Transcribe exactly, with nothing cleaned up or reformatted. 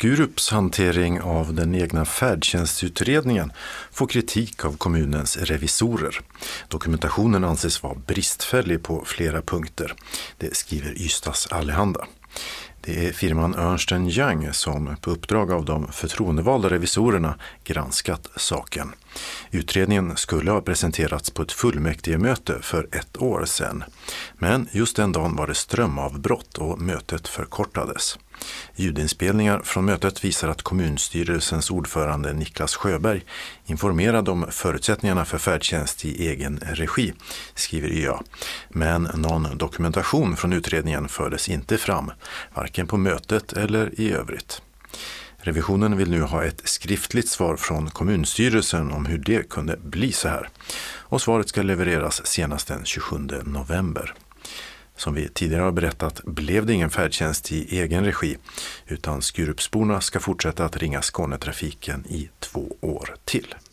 Skurups hantering av den egna färdtjänstutredningen får kritik av kommunens revisorer. Dokumentationen anses vara bristfällig på flera punkter. Det skriver Ystads Allehanda. Det är firman Ernst and Young som på uppdrag av de förtroendevalda revisorerna granskat saken. Utredningen skulle ha presenterats på ett fullmäktigemöte för ett år sedan. Men just den dagen var det strömavbrott och mötet förkortades. Ljudinspelningar från mötet visar att kommunstyrelsens ordförande Niklas Sjöberg informerade om förutsättningarna för färdtjänst i egen regi, skriver Y A. Men någon dokumentation från utredningen fördes inte fram, varken på mötet eller i övrigt. Revisionen vill nu ha ett skriftligt svar från kommunstyrelsen om hur det kunde bli så här. Och svaret ska levereras senast den tjugosjunde november. Som vi tidigare har berättat blev det ingen färdtjänst i egen regi, utan Skurupsborna ska fortsätta att ringa Skånetrafiken i två år till.